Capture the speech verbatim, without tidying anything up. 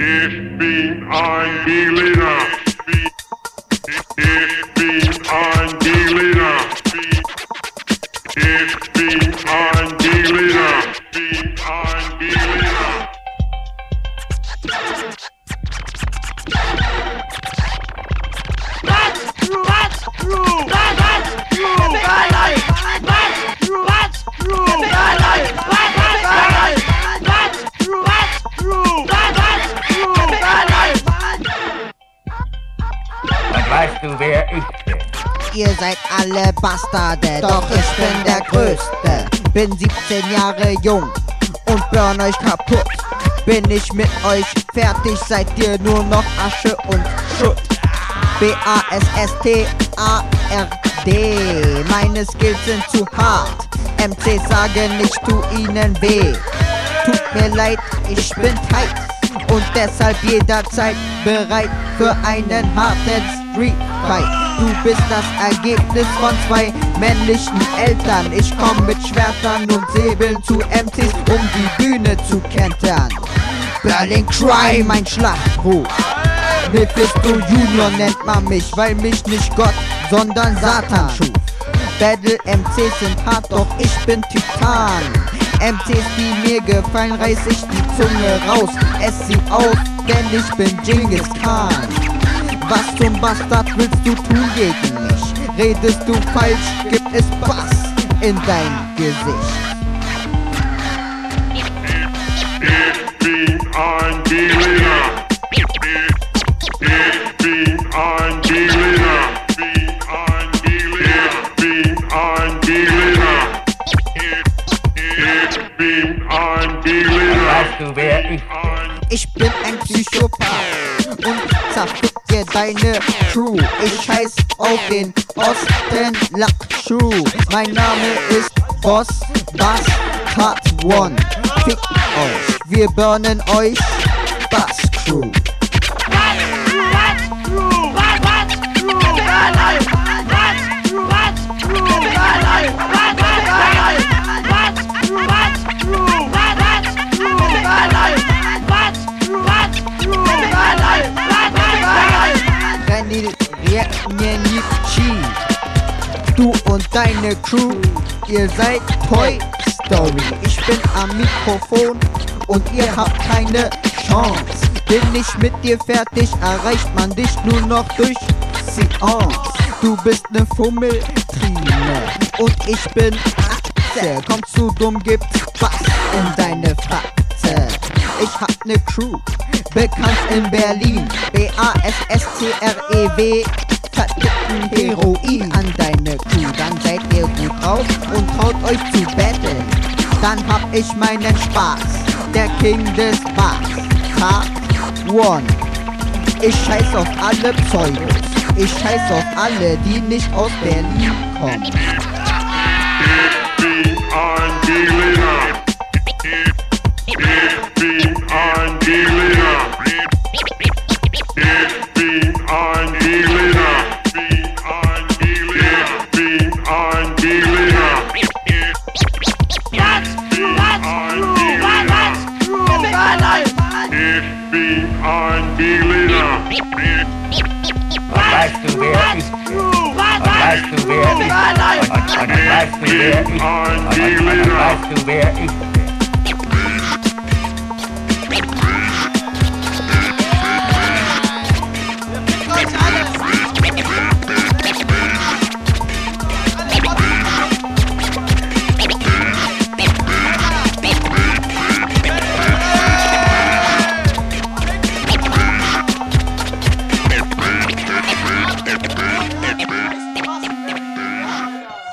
Ich bin ein Berliner. Ich bin ein Berliner. Ich bin ein Berliner. Ich bin ein Berliner. That's true, that's true, that, that's true, that life, that's true, that's true, that life, that, that, that, that's true, that's true, that, that's true, that life. Und weißt du, wer ich bin? Ihr seid alle Bastarde, doch ich bin der Größte. Bin siebzehn Jahre jung und burn euch kaputt. Bin ich mit euch fertig, seid ihr nur noch Asche und Schutt. B A S S T A R D. Meine Skills sind zu hart. M Cs sagen, ich tu ihnen weh. Tut mir leid, ich bin tight und deshalb jederzeit bereit für einen harten Streetfight. Du bist das Ergebnis von zwei männlichen Eltern. Ich komm mit Schwertern und Säbeln zu M Cs, um die Bühne zu kentern. Berlin Cry, mein Schlachtruf. Mephisto Junior nennt man mich, weil mich nicht Gott, sondern Satan schuf. Battle M Cs sind hart, doch ich bin Titan. M Cs, die mir gefallen, reiß ich die Zunge raus. Ess sie auf, denn ich bin Genghis Khan. Was zum Bastard willst du tun gegen mich? Redest du falsch, gibt es Bass in dein Gesicht. Ich bin ein Berliner. Ich bin ein Berliner. Ich bin ein Berliner. Ich bin ein Berliner. Weißt du, wer ich bin? Ich bin ein Psychopath und zerfick dir deine Crew. Ich scheiß auf den Osten Lackschuh. Mein Name ist Boss Bass Cut One. Fick euch, wir burnen euch Bass Crew. Du und deine Crew, ihr seid Toy Story. Ich bin am Mikrofon und ihr habt keine Chance. Bin ich mit dir fertig, erreicht man dich nur noch durch Seance. Du bist ne Fummeltrine und ich bin Atze. Kommst du dumm, gibt's Bass in deine Fratze. Ich hab ne Crew, bekannt in Berlin. B A S S T R E W. Verticken Heroin an deine Crew. Dann seid ihr gut drauf und traut euch zu betteln. Dann hab ich meinen Spaß, der King des Bass. Cut One. Ich scheiß auf alle Pseudos. Ich scheiß auf alle, die nicht aus Berlin kommen. Ich bin ein Berliner. Ich bin ein Berliner. Ich bin ein Berliner. Ich bin ein Berliner. That's true, that's true, that's true, that life. Ich bin ein Berliner. Und weißt du, wer ich bin? Und weißt du, wer ich bin? Und, und, und weißt du, wer ich bin? Und, und, und weißt du, wer ich bin? Euch alle.